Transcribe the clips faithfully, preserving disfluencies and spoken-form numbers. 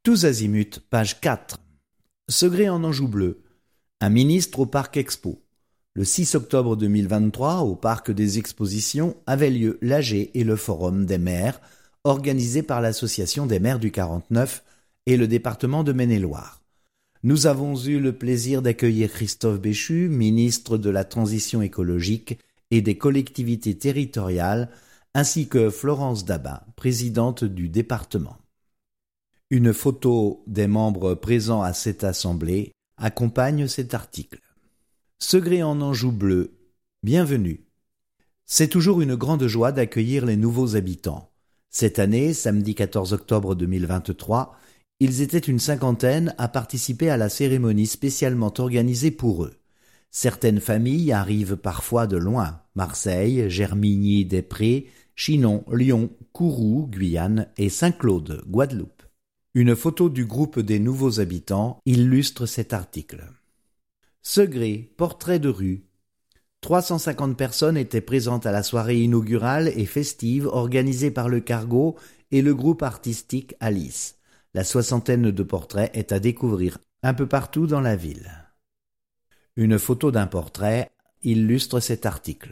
Tous azimuts, page quatre. Segré en Anjou bleu. Un ministre au Parc Expo. Le six octobre deux mille vingt-trois, au Parc des Expositions, avait lieu l'A G et le Forum des maires, organisé par l'Association des maires du quarante-neuf et le département de Maine-et-Loire. Nous avons eu le plaisir d'accueillir Christophe Béchu, ministre de la Transition écologique et des collectivités territoriales, ainsi que Florence Dabin, présidente du département. Une photo des membres présents à cette assemblée accompagne cet article. Segré en Anjou bleu, bienvenue. C'est toujours une grande joie d'accueillir les nouveaux habitants. Cette année, samedi quatorze octobre deux mille vingt-trois, ils étaient une cinquantaine à participer à la cérémonie spécialement organisée pour eux. Certaines familles arrivent parfois de loin, Marseille, Germigny-des-Prés, Chinon, Lyon, Kourou, Guyane et Saint-Claude, Guadeloupe. Une photo du groupe des nouveaux habitants illustre cet article. Segré, portrait de rue. trois cent cinquante personnes étaient présentes à la soirée inaugurale et festive organisée par le Cargo et le groupe artistique Alice. La soixantaine de portraits est à découvrir un peu partout dans la ville. Une photo d'un portrait illustre cet article.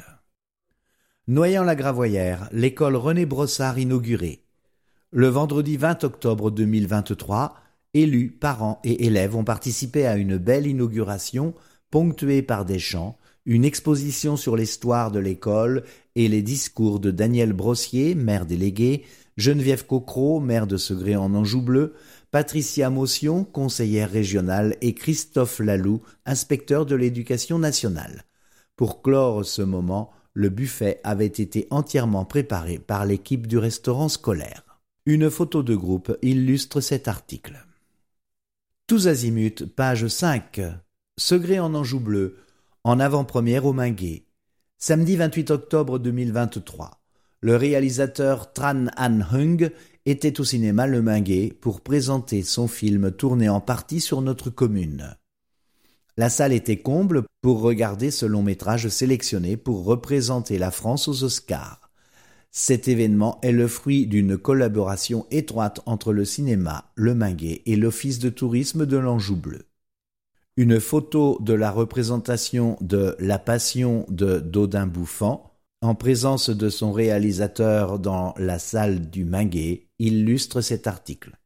Noyant-la-Gravoyère, l'école René Brossard inaugurée. Le vendredi vingt octobre deux mille vingt-trois, élus, parents et élèves ont participé à une belle inauguration ponctuée par des chants, une exposition sur l'histoire de l'école et les discours de Daniel Brossier, maire délégué, Geneviève Cocro, maire de Segré en Anjou bleu, Patricia Motion, conseillère régionale et Christophe Laloux, inspecteur de l'éducation nationale. Pour clore ce moment, le buffet avait été entièrement préparé par l'équipe du restaurant scolaire. Une photo de groupe illustre cet article. Tous azimuts, page cinq. Segré en Anjou bleu, en avant-première au Minguet. Samedi vingt-huit octobre deux mille vingt-trois. Le réalisateur Tran Han Hung était au cinéma Le Minguet pour présenter son film tourné en partie sur notre commune. La salle était comble pour regarder ce long métrage sélectionné pour représenter la France aux Oscars. Cet événement est le fruit d'une collaboration étroite entre le cinéma Le Minguet et l'Office de tourisme de l'Anjou bleu. Une photo de la représentation de La Passion de Dodin Bouffant, en présence de son réalisateur dans la salle du Minguet, illustre cet article.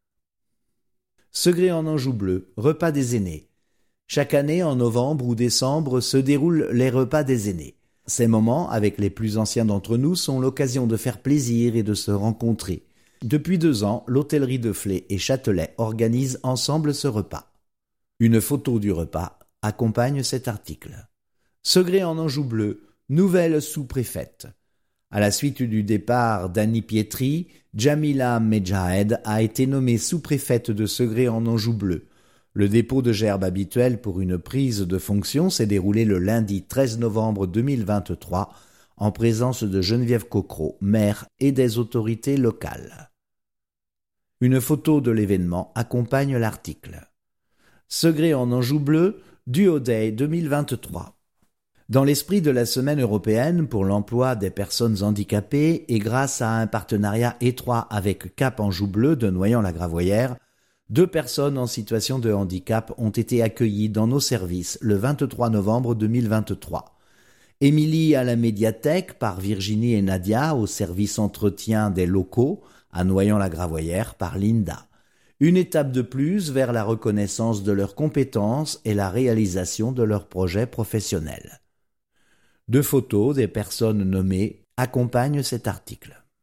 Segré en Anjou bleu, repas des aînés. Chaque année, en novembre ou décembre, se déroulent les repas des aînés. Ces moments, avec les plus anciens d'entre nous, sont l'occasion de faire plaisir et de se rencontrer. Depuis deux ans, l'hôtellerie de Flé et Châtelet organisent ensemble ce repas. Une photo du repas accompagne cet article. Segré en Anjou bleu, nouvelle sous-préfète. À la suite du départ d'Annie Pietri, Jamila Medjahed a été nommée sous-préfète de Segré en Anjou bleu. Le dépôt de gerbe habituel pour une prise de fonction s'est déroulé le lundi treize novembre deux mille vingt-trois en présence de Geneviève Cocro, maire et des autorités locales. Une photo de l'événement accompagne l'article. Segré en Anjou bleu, Duo Day deux mille vingt-trois. Dans l'esprit de la Semaine européenne pour l'emploi des personnes handicapées et grâce à un partenariat étroit avec Cap Anjou bleu de Noyant-la-Gravoyère, deux personnes en situation de handicap ont été accueillies dans nos services le vingt-trois novembre deux mille vingt-trois. Émilie à la médiathèque par Virginie et Nadia au service entretien des locaux à Noyant-la-Gravoyère par Linda. Une étape de plus vers la reconnaissance de leurs compétences et la réalisation de leurs projets professionnels. Deux photos des personnes nommées accompagnent cet article.